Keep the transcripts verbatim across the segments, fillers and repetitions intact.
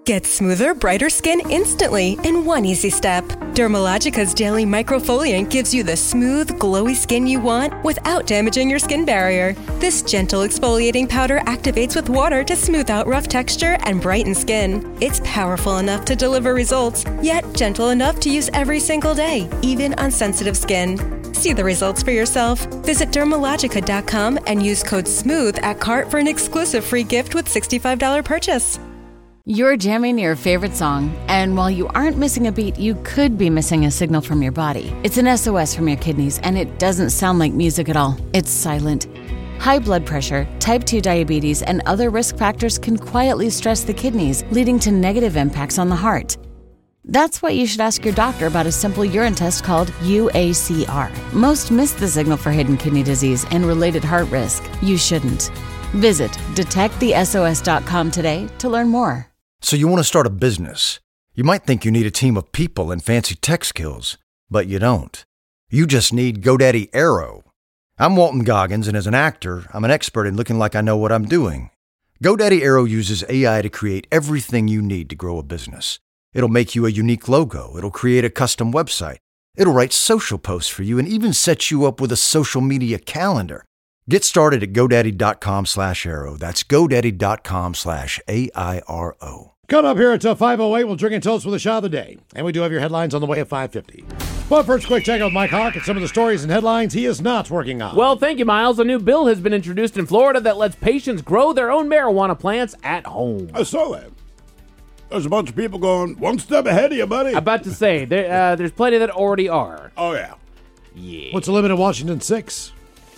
Get smoother, brighter skin instantly in one easy step. Dermalogica's daily microfoliant gives you the smooth, glowy skin you want without damaging your skin barrier. This gentle exfoliating powder activates with water to smooth out rough texture and brighten skin. It's powerful enough to deliver results, yet gentle enough to use every single day, even on sensitive skin. See the results for yourself. Visit Dermalogica dot com and use code SMOOTH at cart for an exclusive free gift with sixty-five dollars purchase. You're jamming your favorite song, and while you aren't missing a beat, you could be missing a signal from your body. It's an S O S from your kidneys, and it doesn't sound like music at all. It's silent. High blood pressure, type two diabetes, and other risk factors can quietly stress the kidneys, leading to negative impacts on the heart. That's why you should ask your doctor about a simple urine test called U A C R. Most miss the signal for hidden kidney disease and related heart risk. You shouldn't. Visit detect the S O S dot com today to learn more. So you want to start a business. You might think you need a team of people and fancy tech skills, but you don't. You just need GoDaddy Aero. I'm Walton Goggins, and as an actor, I'm an expert in looking like I know what I'm doing. GoDaddy Aero uses A I to create everything you need to grow a business. It'll make you a unique logo. It'll create a custom website. It'll write social posts for you and even set you up with a social media calendar. Get started at GoDaddy.com slash Aero. That's GoDaddy.com slash A I R O. Coming up here, it's a five oh eight. We'll drink and toast with a shot of the day. And we do have your headlines on the way at five fifty. But first, quick check out with Mike Hawk and some of the stories and headlines he is not working on. Well, thank you, Miles. A new bill has been introduced in Florida that lets patients grow their own marijuana plants at home. I saw that. There's a bunch of people going, one step ahead of you, buddy. I'm about to say, there, uh, there's plenty that already are. Oh, yeah. Yeah. What's the limit in Washington? Six?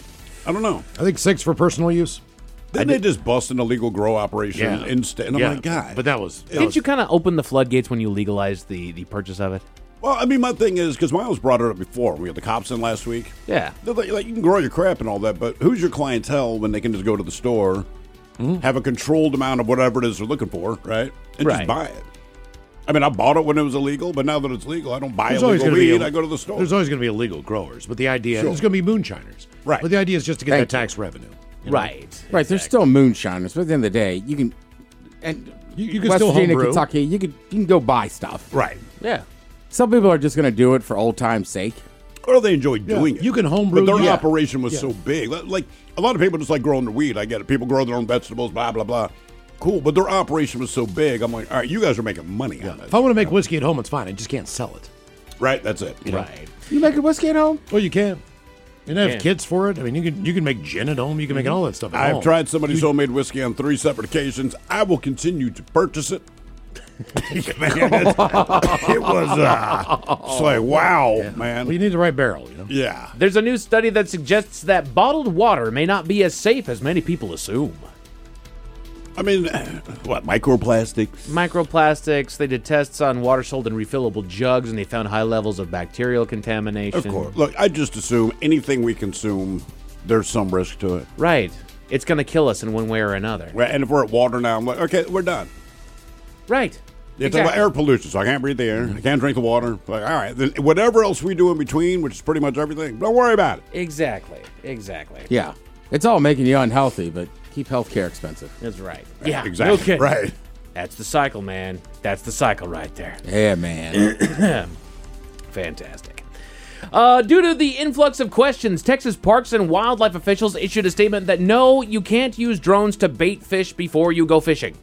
I don't know. I think six for personal use. Didn't they just bust an illegal grow operation Yeah. instead? And yeah. I'm like, God. But that was... Didn't was, you kind of open the floodgates when you legalized the, the purchase of it? Well, I mean, my thing is, because Miles brought it up before. We had the cops in last week. Yeah. They're like, like, you can grow your crap and all that, but who's your clientele when they can just go to the store, mm-hmm. have a controlled amount of whatever it is they're looking for, right? And right. just buy it. I mean, I bought it when it was illegal, but now that it's legal, I don't buy there's illegal weed. A, I go to the store. There's always going to be illegal growers, but the idea sure. there's going to be moonshiners. Right. But the idea is just to get Thank that you. tax revenue. You know? Right. Right. Exactly. There's still moonshiners, but at the end of the day, you can and You, you can West still Virginia, homebrew. Kentucky, you can you can go buy stuff. Right. Yeah. Some people are just going to do it for old time's sake. Or they enjoy doing it. You can homebrew. But their yeah. operation was Yeah. so big. Like, a lot of people just like growing their weed. I get it. People grow their own vegetables, blah, blah, blah. Cool. But their operation was so big. I'm like, all right, you guys are making money on it. If I want to make whiskey at home, it's fine. I just can't sell it. Right. That's it. You know? Right. You make a whiskey at home? Well, you can. You know, have Yeah. kits for it. I mean, you can you can make gin at home. You can make all that stuff at I've home. tried somebody's homemade whiskey on three separate occasions. I will continue to purchase it. Man, it, it was uh, it's like, wow, man. Well, you need the right barrel, you know? Yeah. There's a new study that suggests that bottled water may not be as safe as many people assume. I mean, what, microplastics? Microplastics, they did tests on water sold in refillable jugs, and they found high levels of bacterial contamination. Of course. Look, I just assume anything we consume, there's some risk to it. Right. It's going to kill us in one way or another. Right, and if we're at water now, I'm like, okay, we're done. Right. They talk about air pollution, so I can't breathe the air. I can't drink the water. Like, all right, then whatever else we do in between, which is pretty much everything, don't worry about it. Exactly. Exactly. Yeah. It's all making you unhealthy, but keep healthcare expensive. That's right. Yeah. Exactly. No kidding. Right. That's the cycle, man. That's the cycle right there. Yeah, man. Fantastic. Uh, due to the influx of questions, Texas parks and wildlife officials issued a statement that no, you can't use drones to bait fish before you go fishing.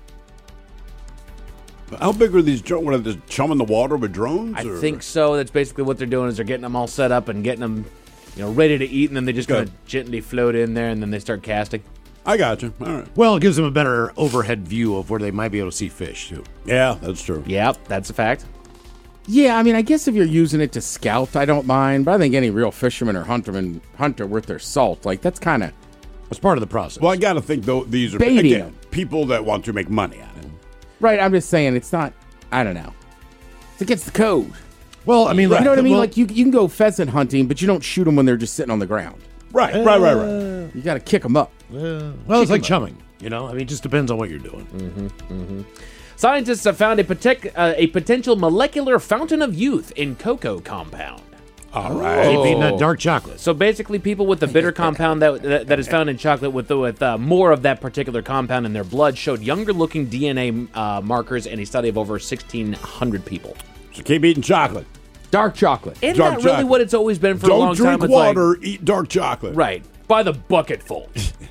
How big are these drones? What, are they chumming the water with drones? I or? think so. That's basically what they're doing is they're getting them all set up and getting them, you know, ready to eat, and then they just kind Good. of gently float in there, and then they start casting. I got you. All right. Well, it gives them a better overhead view of where they might be able to see fish, too. Yeah, that's true. Yep, that's a fact. Yeah, I mean, I guess if you're using it to scout, I don't mind. But I think any real fisherman or hunterman, hunter worth their salt, like, that's kind of... It's part of the process. Well, I got to think, though, these are, Baiting again, them. people that want to make money on it. Right, I'm just saying, it's not... I don't know. It's against the code. Well, I mean, You know what I mean? well, Like, you, you can go pheasant hunting, but you don't shoot them when they're just sitting on the ground. Right, right, right, right. You got to kick them up. uh, well, it's like chumming. You know, I mean, it just depends on what you're doing. Mm-hmm. Scientists have found a, protect, uh, a potential molecular fountain of youth in cocoa compound. All right. Keep eating that dark chocolate. So basically, people with the bitter compound that, that that is found in chocolate with the, with uh, more of that particular compound in their blood showed younger-looking D N A uh, markers in a study of over sixteen hundred people. So keep eating chocolate. Dark chocolate. Isn't Dark that really chocolate. what it's always been for Don't a long drink time? It's water, like, eat dark chocolate. right, by the bucketful.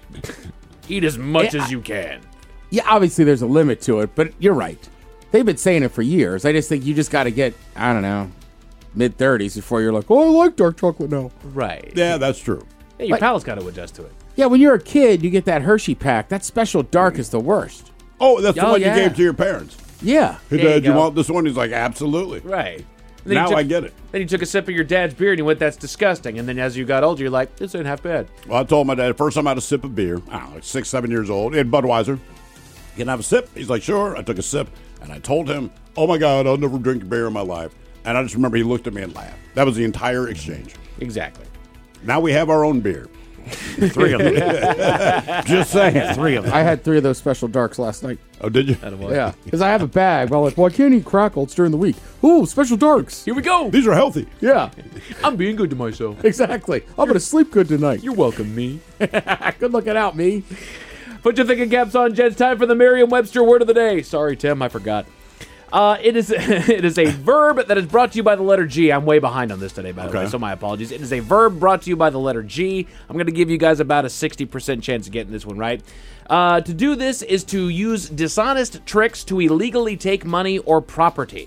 Eat as much Yeah, as you can. Yeah, obviously there's a limit to it, but you're right. They've been saying it for years. I just think you just got to get, I don't know, mid-thirties before you're like, oh, I like dark chocolate now. Right. Yeah, that's true. Yeah, your Like- palate's got to adjust to it. Yeah, when you're a kid, you get that Hershey pack. That special dark is the worst. Oh, that's the Oh, one yeah. you gave to your parents. Yeah. Hey, There you Dad, you go. want this one? He's like, absolutely. Right. And then Now you took- I get it. Then you took a sip of your dad's beer and you went, that's disgusting. And then as you got older, you're like, this ain't half bad. Well, I told my dad, first time I had a sip of beer, I don't know, like six, seven years old, in Budweiser. Can I have a sip? He's like, sure. I took a sip, and I told him, oh, my God, I'll never drink beer in my life. And I just remember he looked at me and laughed. That was the entire exchange. Exactly. Now we have our own beer. Three of them. Just saying. Three of them. I had three of those special darks last night. Oh, did you? Yeah. Because I have a bag. Well, like, well, I can't eat crackles during the week. Ooh, special darks. Here we go. These are healthy. Yeah, I'm being good to myself. exactly. I'm going to sleep good tonight. You're welcome, me. Good looking out, me. Put your thinking caps on, Jen. It's time for the Merriam-Webster word of the day. Sorry, Tim, I forgot. Uh, it is it is a verb that is brought to you by the letter G. I'm way behind on this today, by the Okay. way, so my apologies. It is a verb brought to you by the letter G. I'm going to give you guys about a sixty percent chance of getting this one right. Uh, to do this is to use dishonest tricks to illegally take money or property.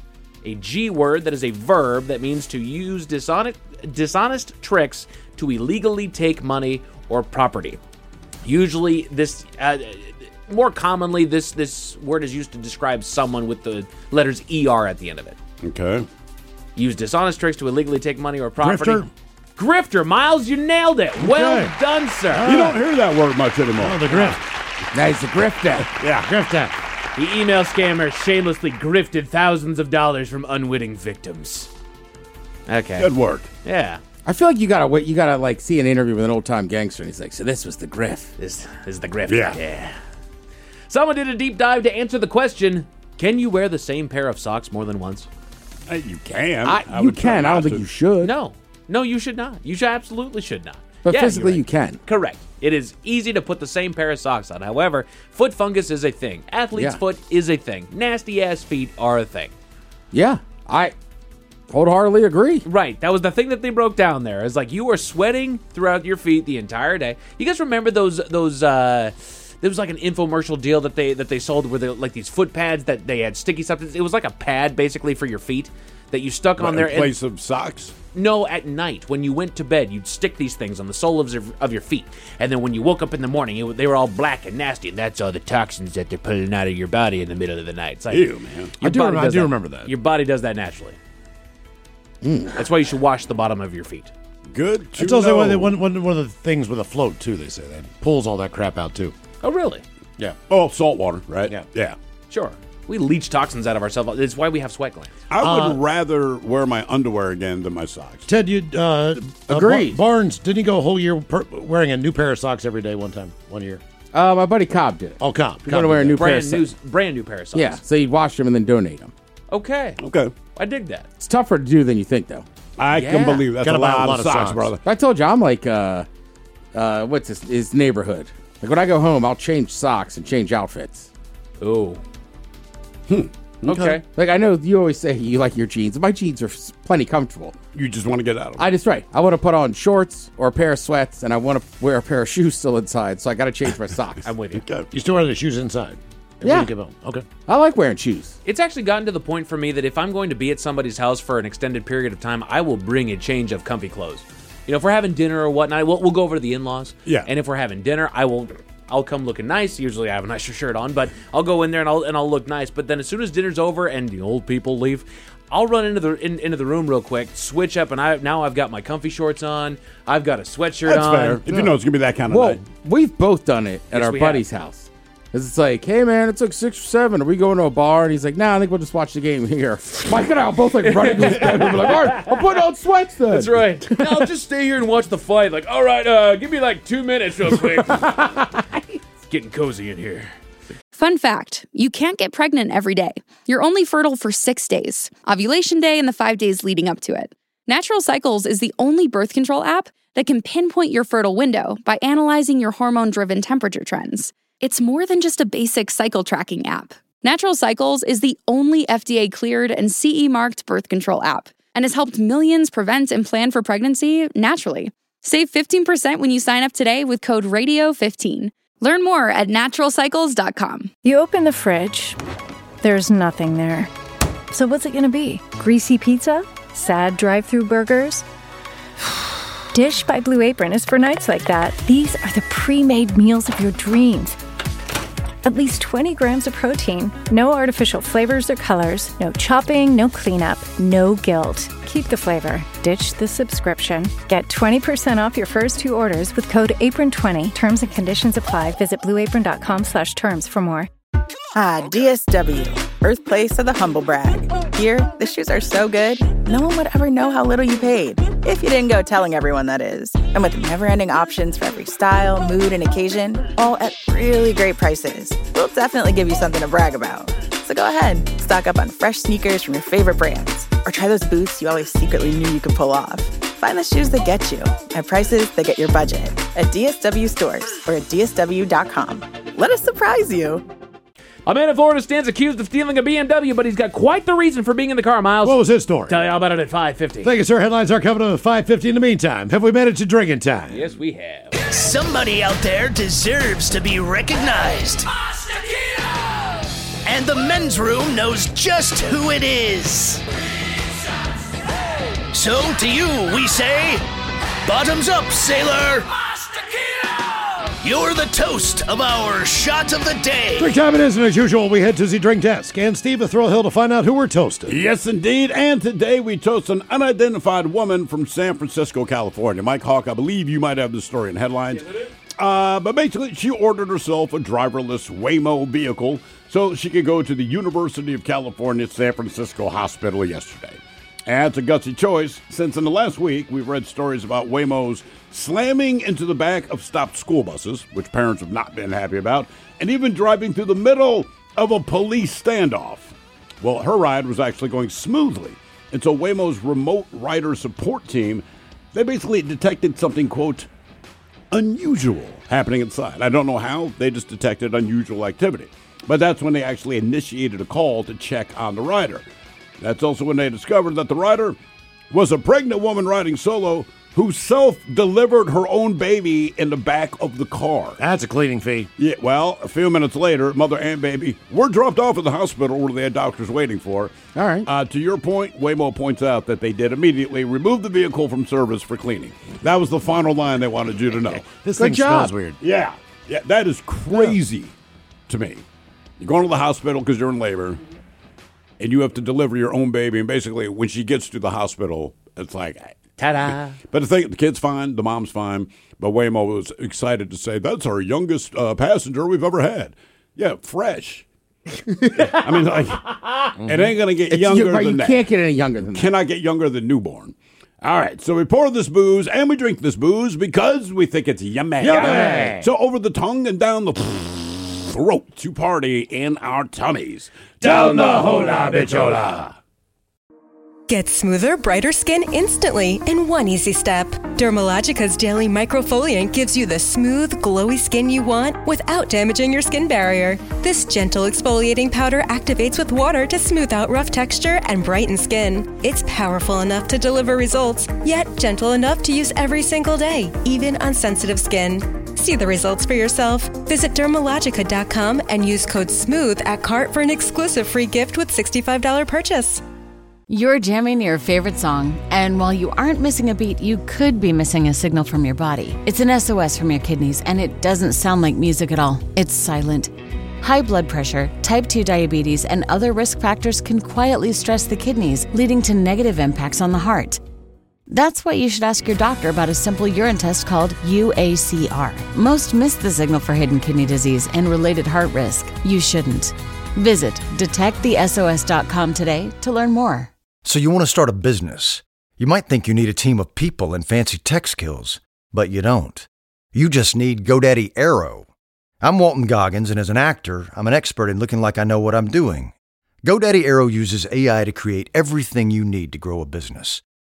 A G word that is a verb that means to use dishonest, dishonest tricks to illegally take money or property. Usually, this, uh, more commonly, this this word is used to describe someone with the letters E R at the end of it. Okay. Use dishonest tricks to illegally take money or property. Grifter. Grifter, Miles, you nailed it. Well Okay. done, sir. You don't hear that word much anymore. Oh, the grift. Nice, a grifter. Yeah. Grift that. The email scammer shamelessly grifted thousands of dollars from unwitting victims. Okay. Good work. Yeah. I feel like you gotta wait. You gotta like see an interview with an old time gangster, and he's like, "So this was the grift." This is the grift. Yeah. Yeah. Someone did a deep dive to answer the question, can you wear the same pair of socks more than once? Hey, you can. I, I you would try can. I not don't think to. you should. No. No, you should not. You should absolutely should not. but Yeah, physically you're you right. can. Correct. It is easy to put the same pair of socks on. However, foot fungus is a thing. Athlete's Yeah. foot is a thing. Nasty ass feet are a thing. Yeah, I wholeheartedly agree. Right. That was the thing that they broke down there. It's like you were sweating throughout your feet the entire day. You guys remember those those uh there was like an infomercial deal that they that they sold where they like these foot pads that they had sticky substance. It was like a pad basically for your feet that you stuck on What, there. in and- place of socks. No, at night when you went to bed, you'd stick these things on the sole of, your- of your feet, and then when you woke up in the morning, it, they were all black and nasty, and that's all the toxins that they're pulling out of your body in the middle of the night. It's like, Ew, man. your I do body rem- I does do remember that. Your body does that naturally. That's why you should wash the bottom of your feet. Good to It's also know. one, one, one of the things with a float, too, they say. That pulls all that crap out, too. Oh, really? Yeah. Oh, salt water, right? Yeah. Yeah. Sure. We leach toxins out of ourselves. It's why we have sweat glands. I would Uh, rather wear my underwear again than my socks. Ted, you uh, uh, Agreed. Bar- Barnes, didn't he go a whole year per- wearing a new pair of socks every day one time, one year? Uh, my buddy Cobb did it. Oh, Cobb. You're gonna wear a new pair of Brand new, socks. brand new pair of socks. Yeah, so you'd wash them and then donate them. Okay. Okay. I dig that. It's tougher to do than you think, though. I Yeah. can believe that's Gotta a buy a lot, lot of of socks, socks. brother. I told you I'm like, uh, uh, what's his, his neighborhood? Like when I go home, I'll change socks and change outfits. Ooh. Hmm. Okay. Like I know you always say you like your jeans. My jeans are s- plenty comfortable. You just want to get out of it. I just right. I want to put on shorts or a pair of sweats, and I want to wear a pair of shoes still inside. So I got to change my socks. I'm with you. Okay. You still wear the shoes inside? When Yeah. you get home. Okay. I like wearing shoes. It's actually gotten to the point for me that if I'm going to be at somebody's house for an extended period of time, I will bring a change of comfy clothes. You know, if we're having dinner or whatnot, we'll, we'll go over to the in-laws. Yeah. And if we're having dinner, I will, I'll come looking nice. Usually I have a nicer shirt on, but I'll go in there and I'll and I'll look nice. But then as soon as dinner's over and the old people leave, I'll run into the in, into the room real quick, switch up, and I now I've got my comfy shorts on. I've got a sweatshirt That's on. fair. If you know it's going to be that kind of Well, night. we've both done it at Yes, our we buddy's have. house. 'Cause it's like, hey man, it's like six or seven. Are we going to a bar? And he's like, nah, I think we'll just watch the game here. Mike and I will both like running to his bedroom. We're like, all right, I'll put on sweats then. That's right. Now I'll just stay here and watch the fight. Like, all right, uh, give me like two minutes real quick. It's getting cozy in here. Fun fact, you can't get pregnant every day. You're only fertile for six days, ovulation day and the five days leading up to it. Natural Cycles is the only birth control app that can pinpoint your fertile window by analyzing your hormone-driven temperature trends. It's more than just a basic cycle tracking app. Natural Cycles is the only F D A-cleared and C E-marked birth control app and has helped millions prevent and plan for pregnancy naturally. Save fifteen percent when you sign up today with code radio fifteen. Learn more at natural cycles dot com. You open the fridge, there's nothing there. So what's it gonna be? Greasy pizza? Sad drive-thru burgers? Dish by Blue Apron is for nights like that. These are the pre-made meals of your dreams. At least twenty grams of protein, no artificial flavors or colors, no chopping, no cleanup, no guilt. Keep the flavor. Ditch the subscription. Get twenty percent off your first two orders with code apron twenty. Terms and conditions apply. Visit blueapron.com slash terms for more. Ah, D S W, birthplace of the humble brag. Here, the shoes are so good, no one would ever know how little you paid. If you didn't go telling everyone, that is. And with never-ending options for every style, mood, and occasion, all at really great prices, we'll definitely give you something to brag about. So go ahead, stock up on fresh sneakers from your favorite brands, or try those boots you always secretly knew you could pull off. Find the shoes that get you at prices that get your budget at D S W stores or at D S W dot com. Let us surprise you. A man in Florida stands accused of stealing a B M W, but he's got quite the reason for being in the car, Miles. What was his story? Tell you all about it at five fifty. Thank you, sir. Headlines are coming up at five fifty. In the meantime, have we made it to drinking time? Yes, we have. Somebody out there deserves to be recognized. And the men's room knows just who it is. So to you, we say, bottoms up, sailor. You're the toast of our shot of the day. Drink time it is, and as usual, we head to the drink desk. And Steve, a Thrill Hill to find out who we're toasting. Yes, indeed. And today we toast an unidentified woman from San Francisco, California. Mike Hawk, I believe you might have this story in headlines. Uh, but basically, she ordered herself a driverless Waymo vehicle so she could go to the University of California San Francisco Hospital yesterday. And it's a gutsy choice, since in the last week we've read stories about Waymos slamming into the back of stopped school buses, which parents have not been happy about, and even driving through the middle of a police standoff. Well, her ride was actually going smoothly until Waymo's remote rider support team, they basically detected something, quote, unusual happening inside. I don't know how, they just detected unusual activity. But that's when they actually initiated a call to check on the rider. That's also when they discovered that the rider was a pregnant woman riding solo who self-delivered her own baby in the back of the car. That's a cleaning fee. Yeah, well, a few minutes later, mother and baby were dropped off at the hospital where they had doctors waiting for. All right. Uh, to your point, Waymo points out that they did immediately remove the vehicle from service for cleaning. That was the final line they wanted you to know. This Good thing job. smells weird. Yeah, yeah, that is crazy to me. You're going to the hospital because you're in labor, and you have to deliver your own baby, and basically when she gets to the hospital, it's like, ta-da. But the thing, the kid's fine, the mom's fine, but Waymo was excited to say, that's our youngest uh, passenger we've ever had. Yeah, fresh. I mean, like, it ain't going to get It's, younger you, right, than you that. can't get any younger than that. Cannot get younger than newborn. All right, so we pour this booze, and we drink this booze because we think it's yummy. Yummy. So over the tongue and down the throat to party in our tummies. Down the hola bichola. Get smoother, brighter skin instantly in one easy step. Dermalogica's Daily Microfoliant gives you the smooth, glowy skin you want without damaging your skin barrier. This gentle exfoliating powder activates with water to smooth out rough texture and brighten skin. It's powerful enough to deliver results, yet gentle enough to use every single day, even on sensitive skin. See the results for yourself. Visit dermalogica dot com and use code SMOOTH at cart for an exclusive free gift with sixty-five dollars purchase. You're jamming your favorite song, and while you aren't missing a beat, you could be missing a signal from your body. It's an S O S from your kidneys, and it doesn't sound like music at all. It's silent. High blood pressure, type two diabetes, and other risk factors can quietly stress the kidneys, leading to negative impacts on the heart. That's why you should ask your doctor about a simple urine test called U A C R. Most miss the signal for hidden kidney disease and related heart risk. You shouldn't. Visit detect the S O S dot com today to learn more. So you want to start a business. You might think you need a team of people and fancy tech skills, but you don't. You just need GoDaddy Aero. I'm Walton Goggins, and as an actor, I'm an expert in looking like I know what I'm doing. GoDaddy Aero uses A I to create everything you need to grow a business.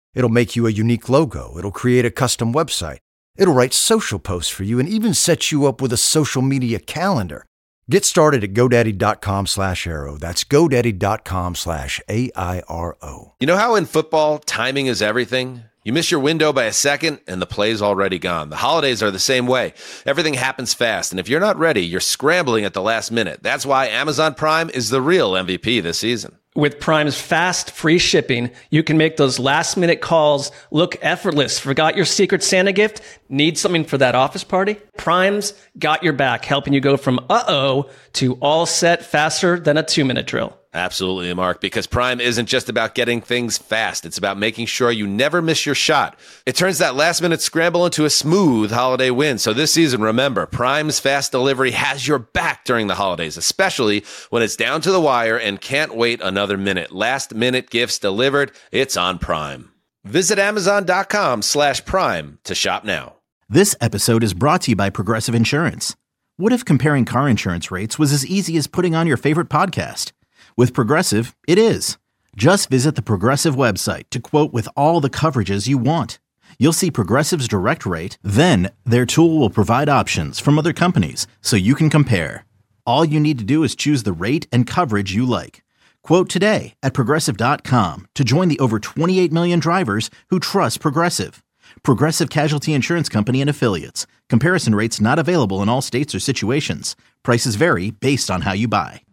It'll make you a unique logo. It'll create a custom website. It'll write social posts for you and even set you up with a social media calendar. Get started at GoDaddy.com slash Arrow. That's GoDaddy.com slash A I R O. You know how in football, timing is everything? You miss your window by a second, and the play's already gone. The holidays are the same way. Everything happens fast, and if you're not ready, you're scrambling at the last minute. That's why Amazon Prime is the real M V P this season. With Prime's fast, free shipping, you can make those last-minute calls look effortless. Forgot your Secret Santa gift? Need something for that office party? Prime's got your back, helping you go from uh-oh to all set faster than a two-minute drill. Absolutely, Mark, because Prime isn't just about getting things fast. It's about making sure you never miss your shot. It turns that last-minute scramble into a smooth holiday win. So this season, remember, Prime's fast delivery has your back during the holidays, especially when it's down to the wire and can't wait another minute. Last-minute gifts delivered, it's on Prime. Visit Amazon.com slash Prime to shop now. This episode is brought to you by Progressive Insurance. What if comparing car insurance rates was as easy as putting on your favorite podcast? With Progressive, it is. Just visit the Progressive website to quote with all the coverages you want. You'll see Progressive's direct rate, then their tool will provide options from other companies so you can compare. All you need to do is choose the rate and coverage you like. Quote today at Progressive dot com to join the over twenty-eight million drivers who trust Progressive. Progressive Casualty Insurance Company and Affiliates. Comparison rates not available in all states or situations. Prices vary based on how you buy.